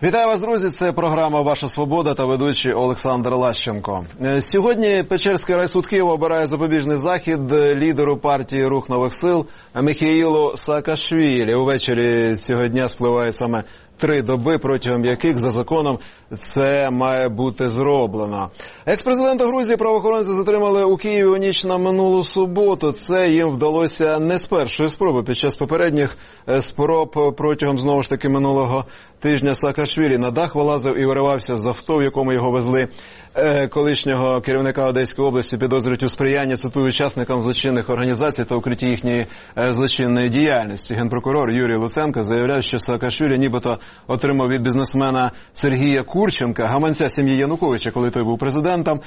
Вітаю вас, друзі! Це програма «Ваша свобода» та ведучий Олександр Лащенко. Сьогодні Печерський райсуд Києва обирає запобіжний захід лідеру партії «Рух нових сил» Міхеїлу Саакашвілі. Увечері цього дня спливає саме 3 доби, протягом яких за законом це має бути зроблено. Екс-президента Грузії правоохоронці затримали у Києві у ніч на минулу суботу. Це їм вдалося не з першої спроби. Під час попередніх спроб протягом, знову ж таки, минулого тижня Саакашвілі на дах вилазив і виривався з авто, в якому його везли. Колишнього керівника Одеської області підозрюють у сприянні, цитую, учасникам злочинних організацій та укритті їхньої злочинної діяльності. Генпрокурор Юрій Луценко заявляє, що Саакашвілі нібито отримав від бізнесмена Сергія Курченка, гаманця сім'ї Януковича, коли той був президентом,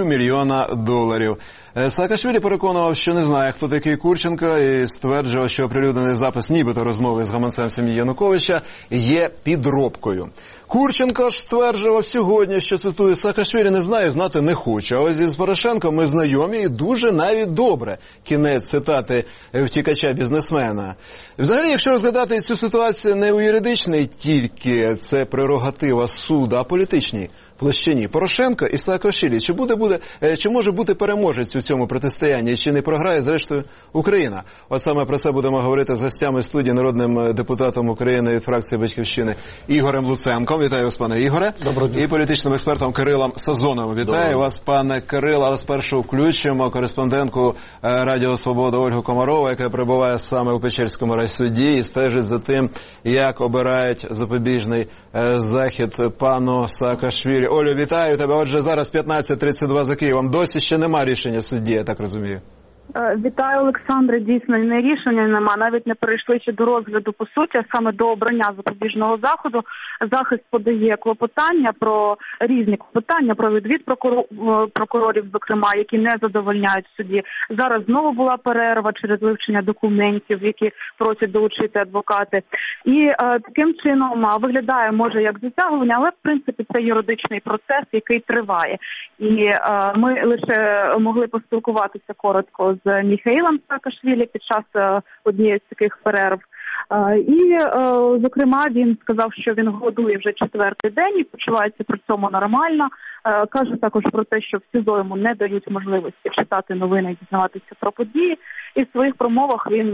$500 000. Саакашвілі переконував, що не знає, хто такий Курченко, і стверджував, що оприлюднений запис нібито розмови з гаманцем сім'ї Януковича є підробкою. Курченко ж стверджував сьогодні, що, цитую, Саакашвілі не знає, знати не хоче. А ось із Порошенком ми знайомі і дуже навіть добре. Кінець цитати втікача-бізнесмена. Взагалі, якщо розглядати цю ситуацію не у юридичній тільки, це прерогатива суду, а політичній площині. Порошенко і Саакашвілі. Чи може бути переможець у цьому протистоянні? Чи не програє, зрештою, Україна? От саме про це будемо говорити з гостями студії, народним депутатом України від фракції «Батьківщини» Ігорем Луценком. Вітаю вас, пане Ігоре. Доброго дня. І політичним експертом Кирилом Сазоновим. Вітаю вас, пане Кирило. Але спершу включимо кореспондентку Радіо Свобода Ольгу Комарову, яка перебуває саме у Печерському райсуді і стежить за тим, як обирають запобіжний захід пану Саакашвілі. Олю, вітаю тебе. Отже, зараз 15:32 за Києвом. Досі ще нема рішення судді, я так розумію. Вітаю, Олександре. Дійсно, не рішення нема. Навіть не перейшли ще до розгляду по суті, а саме до обрання запобіжного заходу. Захист подає клопотання про різні клопотання, про відвід прокурорів, зокрема, які не задовольняють суді. Зараз знову була перерва через вивчення документів, які просять долучити адвокати. І таким чином виглядає, може, як затягування, але, в принципі, це юридичний процес, який триває. І ми лише могли поспілкуватися коротко з Міхеїлом Саакашвілі під час однієї з таких перерв. І, зокрема, він сказав, що він голодує вже 4-й день і почувається при цьому нормально. Каже також про те, що в СІЗО йому не дають можливості читати новини і дізнаватися про події. І в своїх промовах він,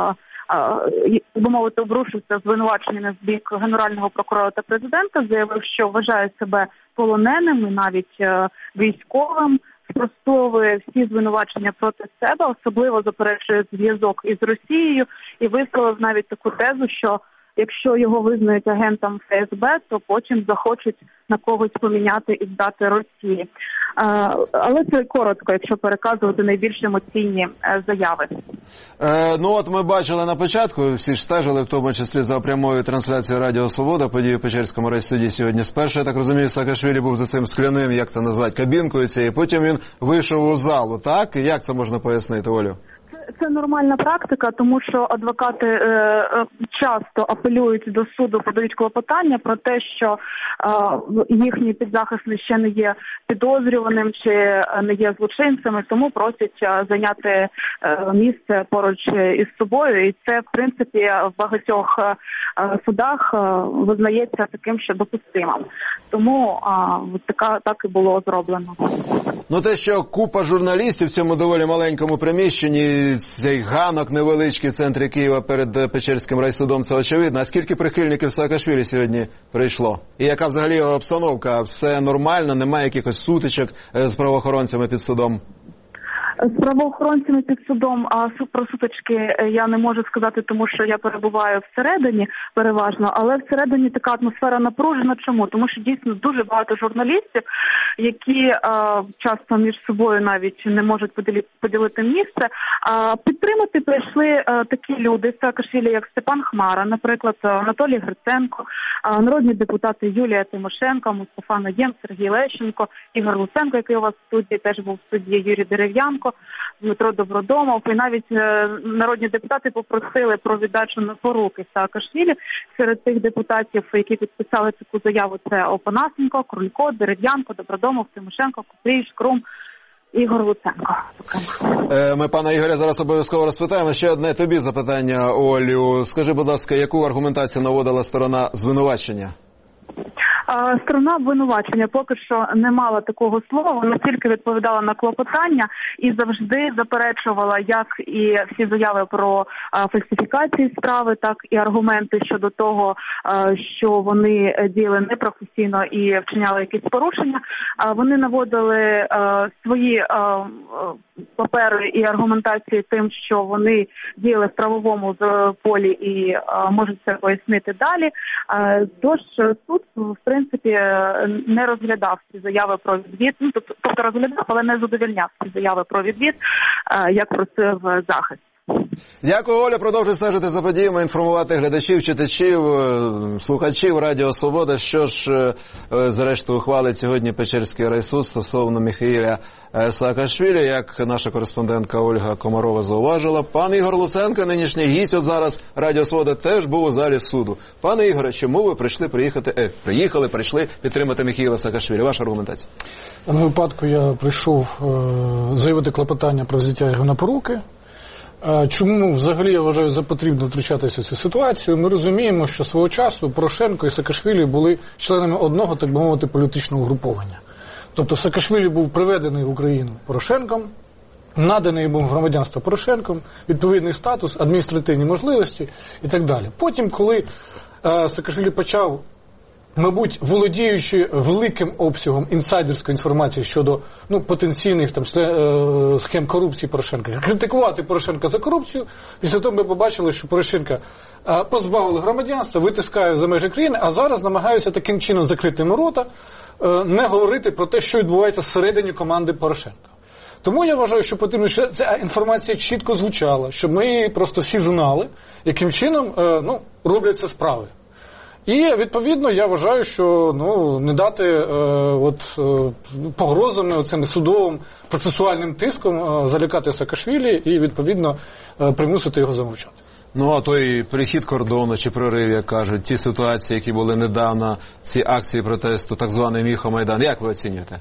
би мовити, обрушився звинуваченнями з бік Генерального прокурора та президента, заявив, що вважає себе полоненим і навіть військовим, спростовує всі звинувачення проти себе, особливо заперечує зв'язок із Росією і висловив навіть таку тезу, що якщо його визнають агентом ФСБ, то потім захочуть на когось поміняти і здати Росії. Але це коротко, якщо переказувати найбільш емоційні заяви. Ну от ми бачили на початку, всі ж стежили, в тому числі за прямою трансляцією Радіо Свобода, події в Печерському райсуді сьогодні спершу. Я так розумію, Саакашвілі був за цим скляним, як це назвати, кабінкою цією, потім він вийшов у залу, так? Як це можна пояснити, Олю? Це нормальна практика, тому що адвокати часто апелюють до суду, подають клопотання про те, що їхній підзахисний ще не є підозрюваним чи не є злочинцями, тому просять зайняти місце поруч із собою. І це, в принципі, в багатьох судах визнається таким, що допустимим. Тому так і було зроблено. Ну те, що купа журналістів в цьому доволі маленькому приміщенні, цей ганок невеличкий в центрі Києва перед Печерським райсудом, це очевидно. А скільки прихильників Саакашвілі сьогодні прийшло? І яка взагалі обстановка? Все нормально? Немає якихось сутичок з правоохоронцями під судом? З правоохоронцями під судом, а про сутички я не можу сказати, тому що я перебуваю всередині переважно, але всередині така атмосфера напружена. Чому? Тому що дійсно дуже багато журналістів, які часто між собою навіть не можуть поділити місце. Підтримати прийшли такі люди, Саакашвілі, як Степан Хмара, наприклад, Анатолій Гриценко, народні депутати Юлія Тимошенко, Мустафа Найєм, Сергій Лещенко, Ігор Луценко, який у вас в студії, теж був в суді, Юрій Дерев'янко, Дмитро Добродомов. І навіть народні депутати попросили про віддачу на поруки Саакашвілі. Серед тих депутатів, які підписали таку заяву, це Опанасенко, Крулько, Дерев'янко, Добродомов, Тимошенко, Купрій, Шкрум, Ігор Луценко. Ми пана Ігоря зараз обов'язково розпитаємо. Ще одне тобі запитання, Олю. Скажи, будь ласка, яку аргументацію наводила сторона звинувачення? Сторона обвинувачення поки що не мала такого слова, вона тільки відповідала на клопотання і завжди заперечувала як і всі заяви про фальсифікації справи, так і аргументи щодо того, що вони діяли непрофесійно і вчиняли якісь порушення. Вони наводили свої папери і аргументації тим, що вони діяли в правовому полі і можуть це пояснити далі. Тож суд, в принципі, не розглядав ці заяви про відвід, тобто розглядав, але не задовольняв ці заяви про відвід, як просив захист. Дякую, Оля. Продовжуй стежити за подіями, інформувати глядачів, читачів, слухачів Радіо Свобода. Що ж, зрештою, ухвалить сьогодні Печерський райсуд стосовно Міхеїля Саакашвілі, як наша кореспондентка Ольга Комарова зауважила. Пан Ігор Луценко, нинішній гість от зараз Радіо Свобода, теж був у залі суду. Пане Ігоре, чому ви прийшли підтримати Міхеїла Саакашвілі? Ваша аргументація? В даному випадку я прийшов заявити клопотання про взяття його на поруки. Чому взагалі я вважаю за потрібно втручатися в цю ситуацію? Ми розуміємо, що свого часу Порошенко і Саакашвілі були членами одного, так би мовити, політичного угруповання. Тобто Саакашвілі був приведений в Україну Порошенком, наданий йому громадянство Порошенком, відповідний статус, адміністративні можливості і так далі. Потім, коли Саакашвілі почав, мабуть, володіючи великим обсягом інсайдерської інформації щодо потенційних схем корупції Порошенка, критикувати Порошенка за корупцію, після того ми побачили, що Порошенка позбавили громадянства, витискають за межі країни, а зараз намагаються таким чином закрити йому рота, не говорити про те, що відбувається всередині команди Порошенка. Тому я вважаю, що потрібно, щоб ця інформація чітко звучала, щоб ми просто всі знали, яким чином робляться справи. І, відповідно, я вважаю, що не дати погрозами, цим судовим процесуальним тиском залякати Саакашвілі і, відповідно, примусити його замовчати. А той перехід кордону чи прорив, як кажуть, ті ситуації, які були недавно, ці акції протесту, так званий Міхомайдан, як ви оцінюєте?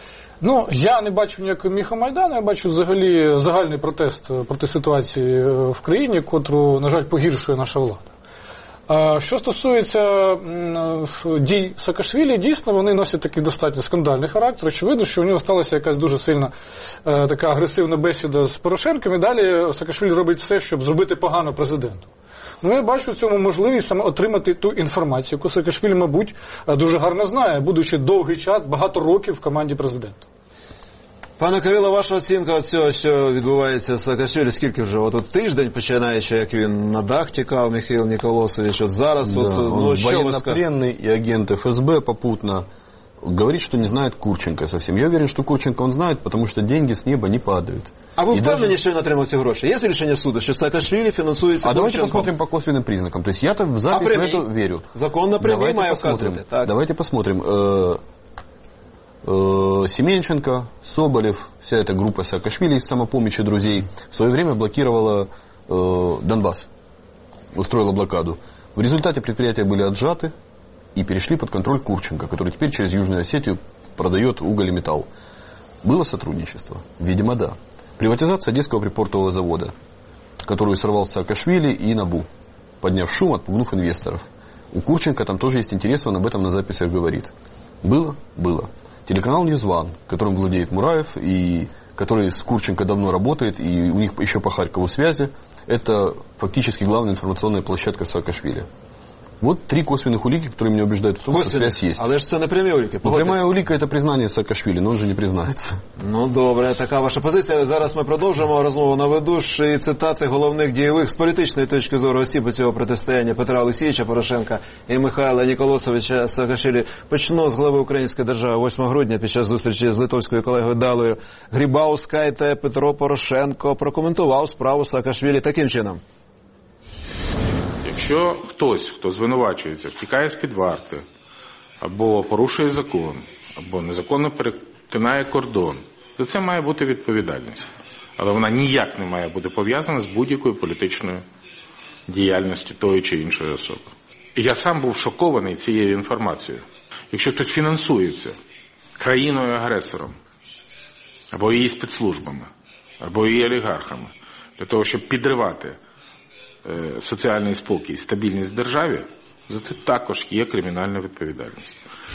Я не бачу ніякого Міхомайдану, я бачу взагалі загальний протест проти ситуації в країні, котру, на жаль, погіршує наша влада. Що стосується дій Саакашвілі, дійсно вони носять такий достатньо скандальний характер. Очевидно, що у нього сталася якась дуже сильна така агресивна бесіда з Порошенком, і далі Саакашвілі робить все, щоб зробити погано президенту. Я бачу в цьому можливість саме отримати ту інформацію, яку Саакашвілі, мабуть, дуже гарно знає, будучи довгий час, багато років в команді президента. Пане Кирило, ваша оцінка цього, що відбувається з Саакашвілі, скільки вже? Тиждень, починаючи, як він на дах тікав, Михаил Николосович, зараз, он военнопленный и агент ФСБ попутно говорит, что не знает Курченко совсем. Я уверен, что Курченко он знает, потому что деньги с неба не падают. А ви впевнені, що він отримав ці гроші? Є рішення суду, що Саакашвілі фінансується Курченком? Давайте посмотрим по косвенным признакам. То есть я-то в запись в это верю. Закон напрямую має вказувати. Давайте посмотрим. Семенченко, Соболев, вся эта группа Саакашвили из «Самопомощи» друзей в свое время блокировала Донбасс, устроила блокаду. В результате предприятия были отжаты и перешли под контроль Курченко, который теперь через Южную Осетию продает уголь и металл. Было сотрудничество? Видимо, да. Приватизация Одесского припортового завода, которую сорвал Саакашвили и НАБУ, подняв шум, отпугнув инвесторов. У Курченко там тоже есть интерес, он об этом на записях говорит. Было? Было. Телеканал «Ньюзван», которым владеет Мураев, и который с Курченко давно работает, и у них еще по Харькову связи, это фактически главная информационная площадка Саакашвили. Вот три косвенных улики, которые меня убеждают в том, что связь есть. Але ж це не прямі улики. Прямая улика – это признание Саакашвили, но он же не признается. Добре, така ваша позиція. Зараз ми продовжимо розмову. Наведу і цитати головних дієвих з політичної точки зору осіб цього протистояння Петра Олексійовича Порошенка і Михайла Ніколосовича Саакашвілі. Почну з глави Української держави. 8 грудня під час зустрічі з литовською колегою Далою Грибаускайте Петро Порошенко прокоментував справу Саакашвілі таким чином. Якщо хтось, хто звинувачується, втікає з-під варти, або порушує закон, або незаконно перетинає кордон, то це має бути відповідальність. Але вона ніяк не має бути пов'язана з будь-якою політичною діяльністю тої чи іншої особи. І я сам був шокований цією інформацією. Якщо хтось фінансується країною-агресором, або її спецслужбами, або її олігархами, для того, щоб підривати соціальний спокій і стабільність в державі, За це також є кримінальна відповідальність.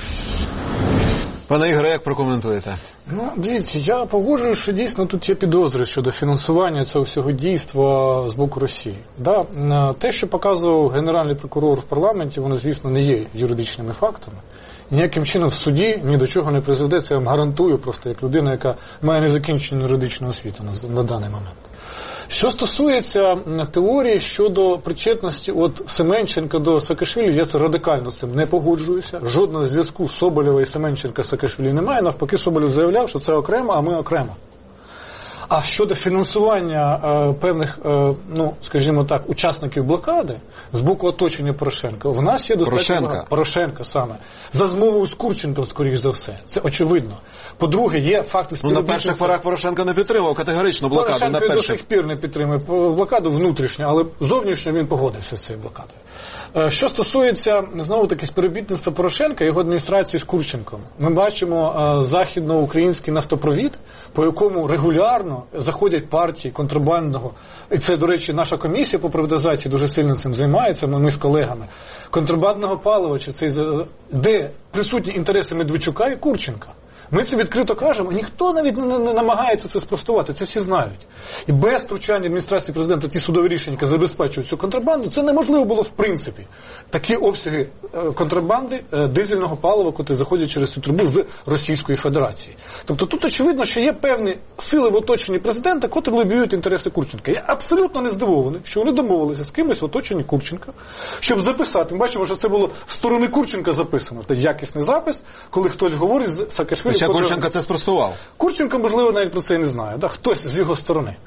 Пане Ігоре, як прокоментуєте? Ну, дивіться, я погоджуюсь, що дійсно тут є підозри щодо фінансування цього всього дійства з боку Росії. Да? Те, що показував Генеральний прокурор в парламенті, воно, звісно, не є юридичними фактами. Ніяким чином в суді ні до чого не призведе, це я вам гарантую, просто як людина, яка має незакінчену юридичну освіту на даний момент. Що стосується теорії щодо причетності Семенченка до Саакашвілі, я це радикально з цим не погоджуюся. Жодного зв'язку Соболєва і Семенченка з Саакашвілі немає. Навпаки, Соболєв заявляв, що це окремо, а ми окремо. А щодо фінансування певних, скажімо так, учасників блокади з боку оточення Порошенка, в нас є достатньо Порошенка саме. За змовою з Курченком, скоріш за все. Це очевидно. По-друге, є факти співробітництва. На перших порах Порошенко не підтримував категорично блокаду. Порошенко до сих пір не підтримує блокаду внутрішню, але зовнішньо він погодився з цією блокадою. Що стосується, знову-таки, співробітництва Порошенка і його адміністрації з Курченком, ми бачимо західноукраїнський нафтопровід, по якому регулярно заходять партії контрабандного, і це, до речі, наша комісія по приватизації дуже сильно цим займається, ми з колегами, контрабандного палива, де присутні інтереси Медведчука і Курченка. Ми це відкрито кажемо, ніхто навіть не намагається це спростувати, це всі знають. І без втручання адміністрації президента ці судові рішення, які забезпечують цю контрабанду, це неможливо було в принципі. Такі обсяги контрабанди дизельного палива, котрі заходять через цю трубу з Російської Федерації. Тобто тут очевидно, що є певні сили в оточенні президента, котрі лобіюють інтереси Курченка. Я абсолютно не здивований, що вони домовилися з кимось в оточенні Курченка, щоб записати. Ми бачимо, що це було з сторони Курченка записано. Це якісний запис, коли хтось говорить з Саакашвілі. Хоча Курченко це спростував. Курченко, можливо, навіть про це і не знає. Да? Хтось з його сторони.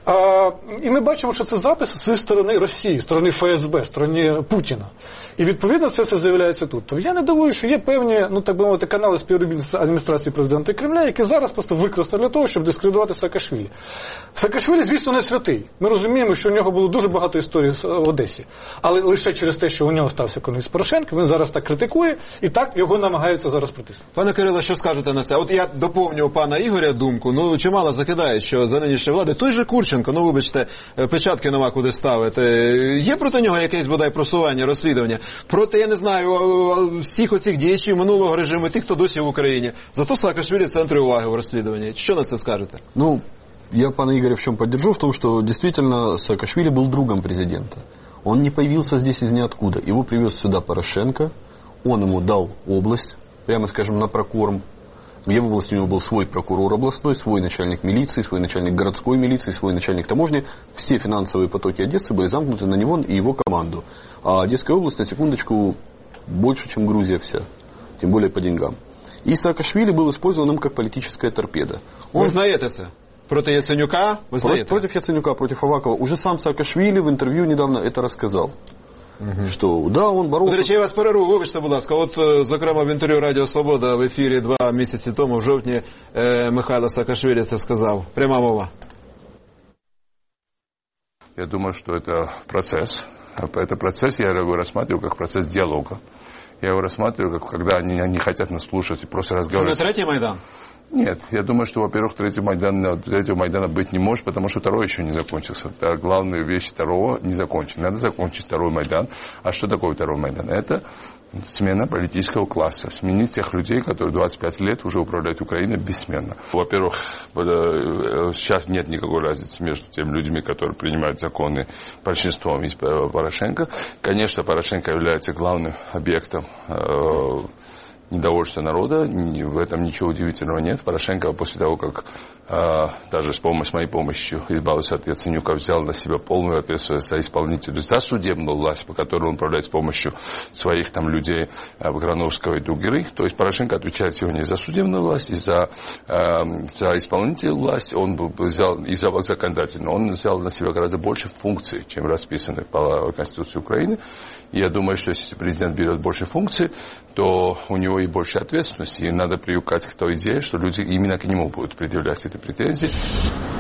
І ми бачимо, що це запис зі сторони Росії, сторони ФСБ, сторони Путіна. І відповідно це все з'являється тут. Тобто я не думаю, що є певні, так би мовити, канали співробітництва адміністрації президента Кремля, які зараз просто використали для того, щоб дискредитувати Саакашвілі. Саакашвілі, звісно, не святий. Ми розуміємо, що у нього було дуже багато історій в Одесі. Але лише через те, що у нього стався конець Порошенко, він зараз так критикує, і так його намагаються зараз притиснути. Пане Кирило, що скажете на це? От я доповню пана Ігоря думку. Чимало закидає, що за нинішньої влади той же Курченко, вибачте, печатки нема куди ставити. Є проти нього якесь, бодай, просування, розслідування? Проти, я не знаю, всіх оцих діячів минулого режиму, тих, хто досі в Україні. Зато Саакашвілі в центрі уваги в розслідуванні. Що на це скажете? Я пана Игоря в чем поддержу? В том, что действительно Саакашвили был другом президента. Он не появился здесь из ниоткуда. Его привез сюда Порошенко, он ему дал область, прямо скажем, на прокорм. В его области у него был свой прокурор областной, свой начальник милиции, свой начальник городской милиции, свой начальник таможни. Все финансовые потоки Одессы были замкнуты на него и его команду. А Одесская область, на секундочку, больше, чем Грузия вся. Тем более по деньгам. И Саакашвили был использован им как политическая торпеда. Ви знаєте це? Проти Яценюка? Ви знаєте? Против Яценюка, против Авакова. Уже сам Саакашвили в интервью недавно это рассказал. Що, да, він боровся. До речі, я вас перерву, вибачте, будь ласка. Зокрема, в інтерв'ю Радіо Свобода в ефірі 2 місяці тому, в жовтні, Михайло Саакашвілі це сказав. Пряма мова. Я думаю, что это процесс. Это процесс, я его рассматриваю как процесс диалога. Я его рассматриваю, как когда они не хотят нас слушать и просто разговаривать. Это третий Майдан? Нет, я думаю, что, во-первых, третьего Майдана быть не может, потому что второй еще не закончился. Главная вещь второго не закончена. Надо закончить второй Майдан. А что такое второй Майдан? Это смена политического класса. Сменить тех людей, которые 25 лет уже управляют Украиной бессменно. Во-первых, сейчас нет никакой разницы между теми людьми, которые принимают законы большинством, и Порошенко. Конечно, Порошенко является главным объектом недовольства народа, в этом ничего удивительного нет. Порошенко после того, как даже с моей помощью избавился от Яценюка, взял на себя полную ответственность за исполнителя, за судебную власть, по которой он управляет с помощью своих там людей Грановского и Дугиры. То есть Порошенко отвечает сегодня за судебную власть, и за исполнительную власть. Он взял и за законодательную. Он взял на себя гораздо больше функций, чем расписаны по Конституции Украины. И я думаю, что если президент берет больше функций, то у него и больше ответственности. И надо привыкать к той идее, что люди именно к нему будут предъявлять эти претензии.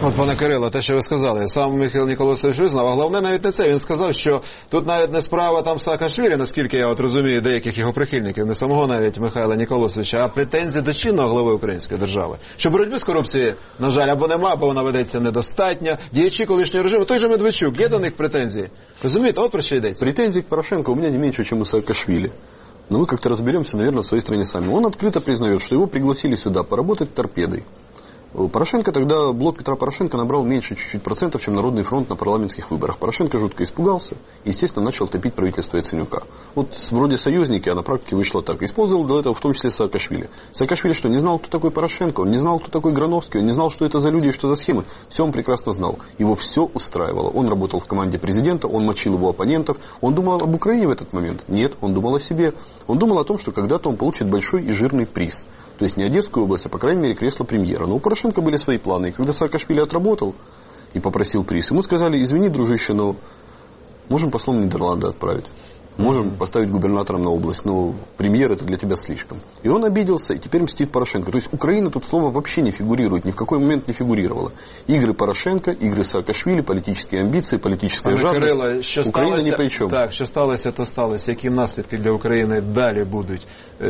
От, пане Кирило, те, що ви сказали, сам Михайло Ніколосович визнав, а головне навіть не це. Він сказав, що тут навіть не справа там Саакашвілі, наскільки я от розумію, деяких його прихильників, не самого навіть Михайла Ніколосовича, а претензії до чинного глави української держави. Що боротьби з корупцією, на жаль, або нема, або вона ведеться недостатньо. Діячі колишнього режиму, той же Медведчук, є до них претензії? Розумієте, от про що йдеться. Претензий к Порошенко у меня не меньше, чем у Саакашвили. Но мы как-то разберемся, наверное, в своей стране сами. Он открыто признает, что его пригласили сюда поработать торпедой. Порошенко тогда, блок Петра Порошенко набрал меньше чуть-чуть процентов, чем Народный фронт на парламентских выборах. Порошенко жутко испугался и, естественно, начал топить правительство Яценюка. Вот вроде союзники, а на практике вышло так. Использовал до этого в том числе Саакашвили. Саакашвили что, не знал, кто такой Порошенко? Он не знал, кто такой Грановский? Он не знал, что это за люди и что за схемы? Все он прекрасно знал. Его все устраивало. Он работал в команде президента, он мочил его оппонентов. Он думал об Украине в этот момент? Нет, он думал о себе. Он думал о том, что когда-то он получит большой и жирный приз. То есть не Одесскую область, а, по крайней мере, кресло премьера. Но у Порошенко были свои планы. И когда Саакашвили отработал и попросил приз, ему сказали: извини, дружище, но можем послом в Нидерланды отправить. Можем поставить губернатором на область, но премьер это для тебя слишком. И он обиделся, и теперь мстит Порошенко. То есть Украина тут слово вообще не фигурирует, ни в какой момент не фигурировала. Игры Порошенко, игры Саакашвили, политические амбиции, политическая жадность. Кирило, що Україна сталося, ні при чому. Так, що сталося, то сталося. Які наслідки для України далі будуть?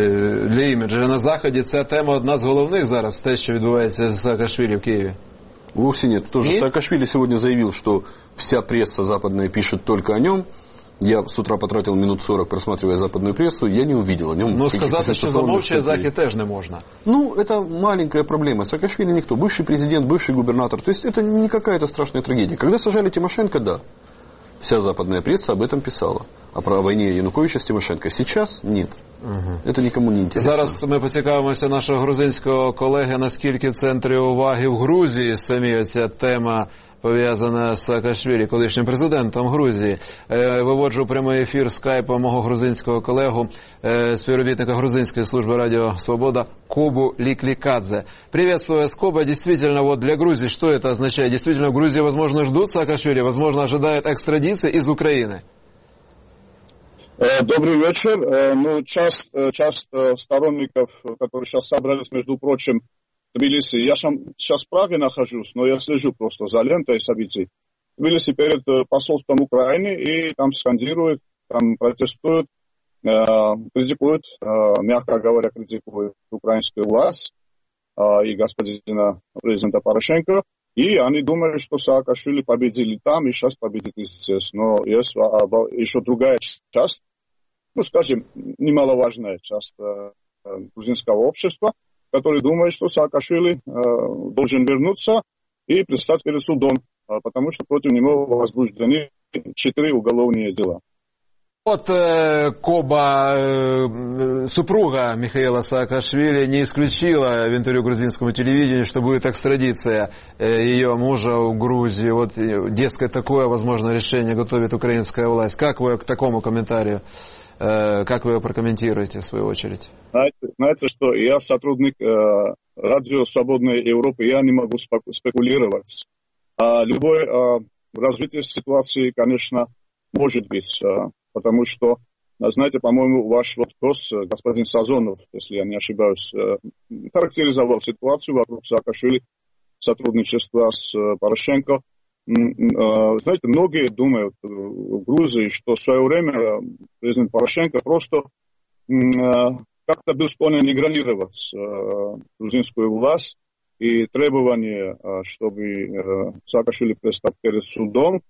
Для іміджу на Заході ця тема одна з головних зараз, те, що відбувається з Саакашвілі в Києві. Вовсе нет. Тоже Саакашвили сегодня заявил, что вся пресса западная пишет только о нем. Я с утра потратил минут 40, просматривая западную прессу, я не увидел о нем. Но сказать, что замолчать Захід теж не можно. Ну, это маленькая проблема. Саакашвили никто. Бывший президент, бывший губернатор. То есть это не какая-то страшная трагедия. Когда сажали Тимошенко, да. Вся западная пресса об этом писала. А про войне Януковича с Тимошенко сейчас нет. Это никому не интересно. Зараз ми поцікавимося нашого грузинського колеги, наскільки в центрі уваги в Грузії самі ця тема пов'язана з Саакашвілі, колишнім президентом Грузії. Виводжу прямий ефір скайпа мого грузинського колегу, співробітника грузинської служби Радио Свобода Кобу Ликликадзе. Приветствую, Скоба. Действительно, вот для Грузии что это означает? Действительно, в Грузии, возможно, ждут Саакашвили, возможно, ожидают экстрадиции из Украины. Добрый вечер. Ну, часть сторонников, которые сейчас собрались, между прочим, в Тбилиси. Я сейчас в Праге нахожусь, но я слежу просто за лентой событий. В Тбилиси перед посольством Украины, и там скандируют, там протестуют, критикуют, мягко говоря, критикуют украинскую власть и господина президента Порошенко. И они думают, что Саакашвили победили там, и сейчас победит здесь. Но есть еще другая часть, ну, скажем, немаловажная часть грузинского общества, который думает, что Саакашвили должен вернуться и предстать перед судом, потому что против него возбуждены 4 уголовные дела. Вот Коба, супруга Михаила Саакашвили, не исключила в интервью грузинскому телевидению, что будет экстрадиция ее мужа в Грузию. Вот, дескать, такое, возможно, решение готовит украинская власть. Как вы к такому комментарию? Как вы его прокомментируете, в свою очередь? Знаете, что я сотрудник Радио Свободной Европы, я не могу спекулировать. Любое развитие ситуации, конечно, может быть, потому что, знаете, по-моему, ваш вопрос, господин Сазонов, если я не ошибаюсь, характеризовал ситуацию вокруг Саакашвили, сотрудничества с Порошенко. Знаете, многие думают в Грузии, что в свое время президент Порошенко просто как-то был склонен игнорировать грузинскую власть и требования, чтобы Саакашвили предстал перед судом.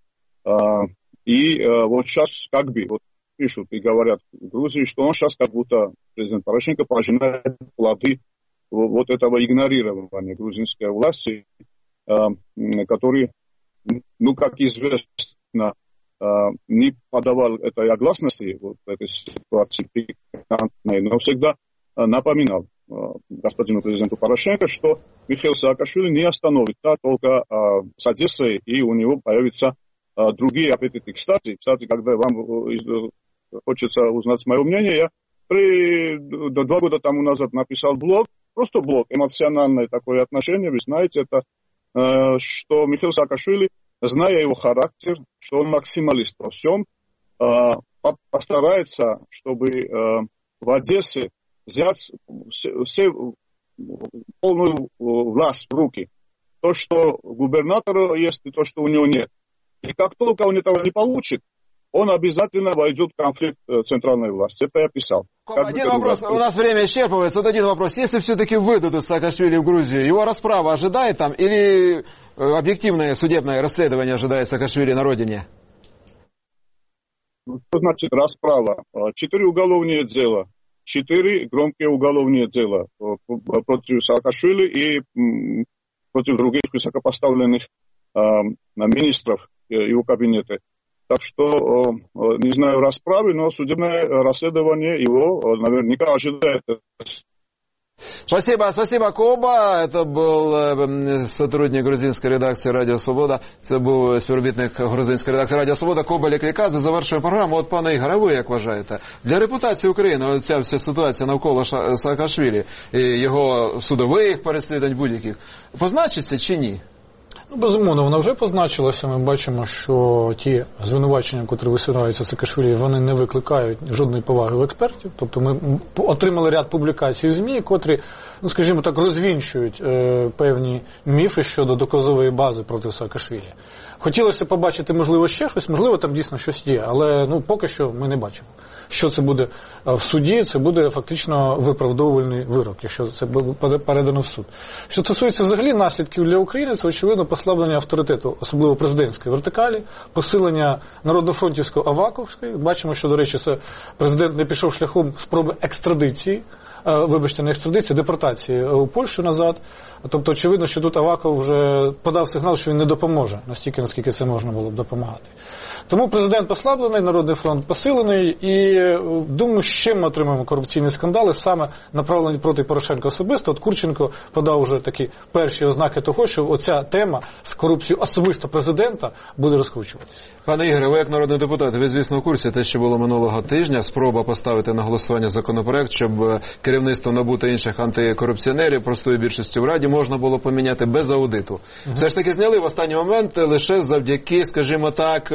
И вот сейчас как бы вот пишут и говорят в Грузии, что он сейчас как будто президент Порошенко пожинает плоды вот этого игнорирования грузинской власти, который, ну, как известно, не подавал этой огласности вот этой ситуации пикантной, но всегда напоминал господину президенту Порошенко, что Михаил Саакашвили не остановится только с Одессой, и у него появятся другие аппетиты. Кстати, когда вам хочется узнать мое мнение, я 2 года тому назад написал блог, просто блог, эмоциональное такое отношение, вы знаете, это что Михаил Саакашвили, зная его характер, что он максималист во всем, постарается, чтобы в Одессе взять все полную власть в руки. то, что губернатора есть, и то, что у него нет. И как только он этого не получит, он обязательно войдет в конфликт центральной власти. Это я писал. Один вопрос. У нас время исчерпывается. Вот один вопрос. Если все-таки выдадут Саакашвили в Грузию, его расправа ожидает там или объективное судебное расследование ожидает Саакашвили на родине? Что значит расправа? 4 уголовные дела. 4 громкие уголовные дела против Саакашвили и против других высокопоставленных министров его кабинета. Так что, не знаю расправы, но судебное расследование его наверняка ожидает. Спасибо, Коба. Это був сотрудник грузинської редакції Радіо Свобода. Це був співробітник грузинської редакції Радіо Свобода Коба Леклікадзе. Завершуємо програму. От, пане Ігоре, ви як вважаєте? Для репутації України ця вся ситуація навколо Саакашвілі і його судових переслідувань будь-яких позначиться чи ні? Безумовно, вона вже позначилася. Ми бачимо, що ті звинувачення, які висуваються Саакашвілі, вони не викликають жодної поваги у експертів. Тобто ми отримали ряд публікацій в ЗМІ, котрі, скажімо так, розвінчують певні міфи щодо доказової бази проти Саакашвілі. Хотілося побачити, можливо, ще щось, можливо, там дійсно щось є, але поки що ми не бачимо. Що це буде в суді, це буде фактично виправдовувальний вирок, якщо це буде передано в суд. Що стосується взагалі наслідків для України, це, очевидно, послаблення авторитету, особливо президентської вертикалі, посилення народно-фронтівського аваковської. Бачимо, що, до речі, президент не пішов шляхом спроби екстрадиції, не екстрадиції, депортації у Польщу назад. Тобто, очевидно, що тут Аваков вже подав сигнал, що він не допоможе, настільки, наскільки це можна було б допомагати. Тому президент послаблений, Народний фронт посилений, і думаю, ще ми отримаємо корупційні скандали, саме направлені проти Порошенка особисто. От Курченко подав уже такі перші ознаки того, що оця тема з корупцією особисто президента буде розкручуватися. Пане Ігоре, ви як народний депутат, ви, звісно, в курсі те, що було минулого тижня, спроба поставити на голосування законопроект, щоб керівництво НАБУ та інших антикорупціонерів простою більшістю в Раді можна було поміняти без аудиту. Все ж таки зняли в останній момент лише завдяки, скажімо так,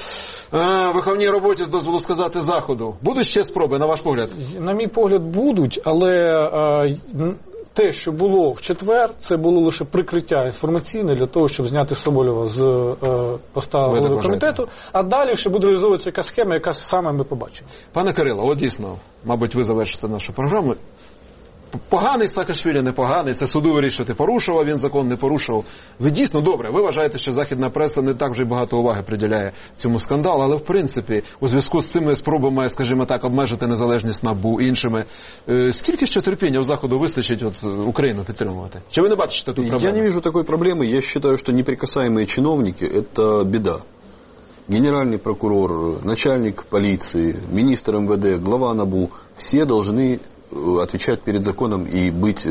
виховній роботі, з дозволу сказати, Заходу. Будуть ще спроби, на ваш погляд? На мій погляд, будуть, але те, що було в четвер, це було лише прикриття інформаційне для того, щоб зняти Соболєва з поста голови комітету, а далі ще буде реалізовуватися якась схема, яка саме ми побачимо. Пане Кирило, от дійсно, мабуть, ви завершите нашу програму. Поганий Саакашвілі, непоганий, це суду вирішувати, порушував він закон, не порушував. Ви дійсно, добре, ви вважаєте, що західна преса не так вже й багато уваги приділяє цьому скандалу, але в принципі, у зв'язку з цими спробами, скажімо так, обмежити незалежність НАБУ іншими, скільки ще терпіння у Заходу вистачить Україну підтримувати? Чи ви не бачите тут проблеми? Я не вижу такой проблемы. Я считаю, что неприкасаемые чиновники – это беда. Генеральный прокурор, начальник полиции, министр МВД, глава НАБУ – все должны отвечать перед законом и быть...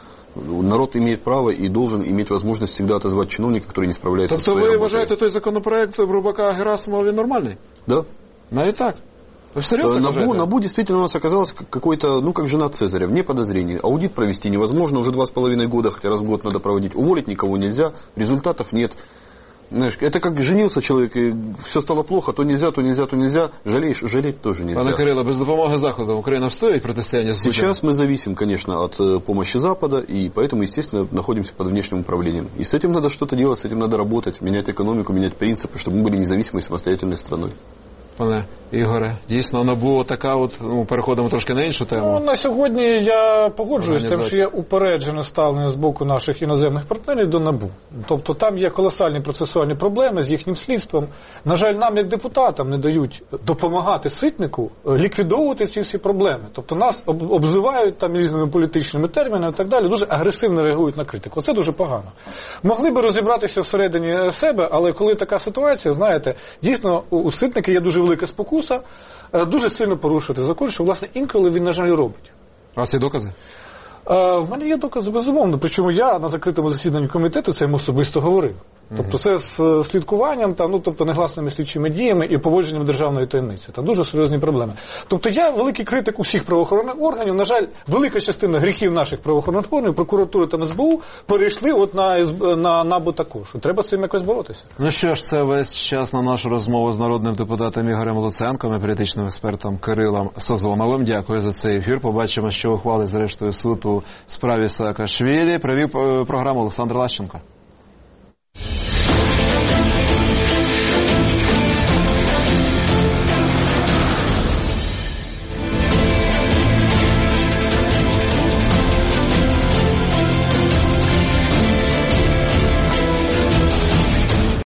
Народ имеет право и должен иметь возможность всегда отозвать чиновника, который не справляется со своей работой. Тобто ви вважаєте той законопроект Рубака Герасимова, він нормальний? Да. Навіть так? Вы серьезно НАБУ действительно у нас оказалось какой-то, как жена Цезаря, вне подозрений. Аудит провести невозможно, уже 2,5 года, хотя раз в год надо проводить. Уволить никого нельзя, результатов нет. Знаешь, это как женился человек, и все стало плохо, то нельзя, то нельзя, то нельзя. Жалеешь, жалеть тоже нельзя. Пане Кирило, без допомоги Заходу Украина встоит противостояние с Путиным? Сейчас мы зависим, конечно, от помощи Запада, и поэтому, естественно, находимся под внешним управлением. И с этим надо что-то делать, с этим надо работать, менять экономику, менять принципы, чтобы мы были независимой, самостоятельной страной. Пане Ігоре, дійсно, НАБУ така переходимо трошки на іншу тему. На сьогодні я погоджуюсь з тим, що є упереджене ставлення з боку наших іноземних партнерів до НАБУ. Тобто там є колосальні процесуальні проблеми з їхнім слідством. На жаль, нам, як депутатам, не дають допомагати Ситнику ліквідовувати ці всі проблеми. Тобто нас обзивають там різними політичними термінами і так далі, дуже агресивно реагують на критику. Це дуже погано. Могли би розібратися всередині себе, але коли така ситуація, знаєте, дійсно у Ситника є дуже велика спокуса, дуже сильно порушувати закон, що, власне, інколи він, на жаль, робить. У вас є докази? В мене є докази, безумовно. Причому я на закритому засіданні комітету це йому особисто говорив. Тобто це з слідкуванням, тобто негласними слідчими діями і поводженням державної таємниці. Там дуже серйозні проблеми. Тобто я великий критик усіх правоохоронних органів. На жаль, велика частина гріхів наших правоохоронних органів, прокуратури та СБУ, перейшли на НАБУ також. Треба з цим якось боротися. Ну що ж, це весь час на нашу розмову з народним депутатом Ігорем Луценком і політичним експертом Кирилом Сазоновим. Дякую за цей ефір. Побачимо, що ухвалить зрештою суд у справі Саакашвілі. Провів програму Олександр Лащенко.